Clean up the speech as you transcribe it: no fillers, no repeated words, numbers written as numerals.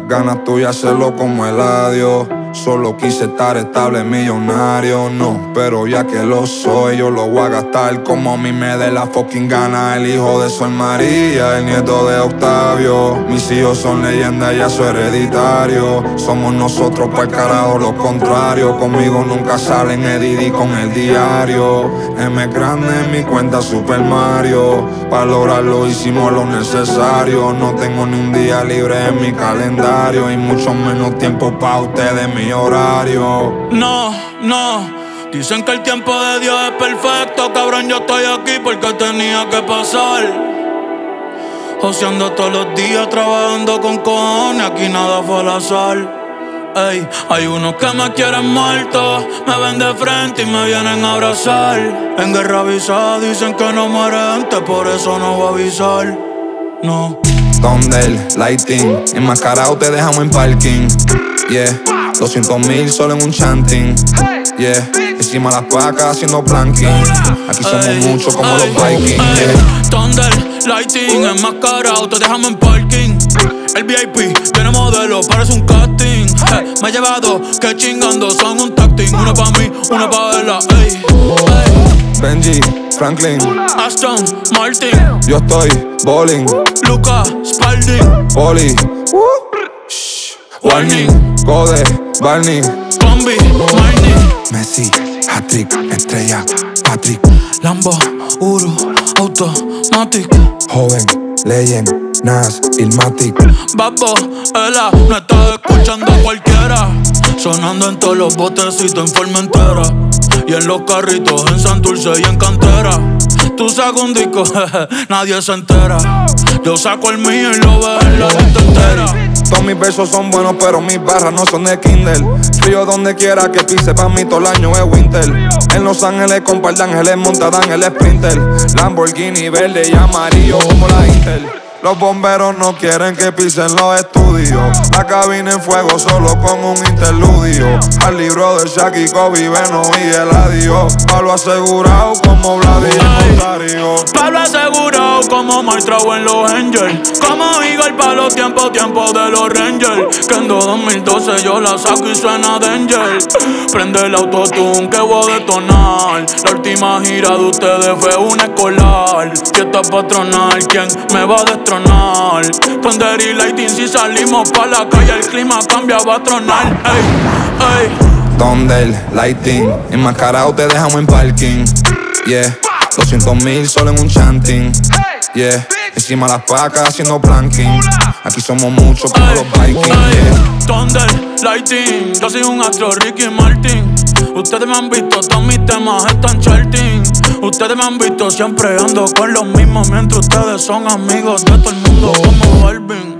ganas tuyas hacerlo como el adiós. Solo quise estar estable, millonario, no. Pero ya que lo soy, yo lo voy a gastar como a mí me dé la fucking gana. El hijo de Sol María, el nieto de Octavio. Mis hijos son leyendas, ya soy hereditario. Somos nosotros pa'l carajo lo contrario. Conmigo nunca salen Edidi con el diario. M grande en mi cuenta Super Mario. Pa' lograrlo hicimos lo necesario. No tengo ni un día libre en mi calendario. Y mucho menos tiempo pa' ustedes, mi horario. No, dicen que el tiempo de Dios es perfecto. Cabrón, yo estoy aquí porque tenía que pasar. Joseando todos los días, trabajando con cojones. Aquí nada fue al azar. Ey, hay unos que me quieren muerto, me ven de frente y me vienen a abrazar. En guerra avisada dicen que no muere gente, por eso no voy a avisar. No. Thunder, Lighting, enmascarado te dejamos en parking. Yeah, 200,000 solo en un chanting. Yeah, encima las pacas haciendo planking. Aquí somos muchos como los Vikings. Yeah. Thunder, Lighting, enmascarado te dejamos en parking. El VIP tiene modelo, parece un casting. Me ha llevado que chingando son un tacting. Una pa' mí, una pa' ella. Benji, Franklin, Aston Martin, yo estoy bowling. Luca, Spalding, Poli, Warning, Code, Barney, Combi, Marnie, Messi, hat-trick, estrella, Patrick, Lambo, Uru, Automatic, joven, Legend, Nas, Ilmatic. Babo, ella no está escuchando a cualquiera. Sonando en todos los botecitos en Formentera. Y en los carritos en Santurce y en Cantera. Tú sacas un disco, nadie se entera. Yo saco el mío y lo veo en la lista entera. Todos mis versos son buenos, pero mis barras no son de Kindle. Frío donde quiera que pise, pa' mí todo el año es winter. En Los Ángeles con par de ángeles montadan el Sprinter. Lamborghini verde y amarillo como la Intel. Los bomberos no quieren que pisen los estudios. La cabina en fuego solo con un interludio. Al libro de Shaq y Kobe, Beno y Eladio. Pablo asegurado como Vladimir Rosario. Pablo asegurado como Martrao en los Angels. Como Igor pa' los tiempos de los Rangers. Que en 2012 yo la saco y suena Danger. Prende el autotune que voy a detonar. La última gira de ustedes fue una escolar. Fiesta patronal, ¿quién me va a destronar? Thunder y Lighting, si salimos pa' la calle el clima cambia, va a tronar. Ey, ey. Thunder, Lighting, enmascarado te dejamos en parking. Yeah, 200,000 solo en un chanting. Yeah, encima las pacas haciendo planking. Aquí somos muchos como los Vikings. Yeah. Thunder, Lighting, yo soy un astro, Ricky Martin. Ustedes me han visto, todos mis temas están charting. Ustedes me han visto siempre ando con los mismos, mientras ustedes son amigos de todo el mundo como Balvin.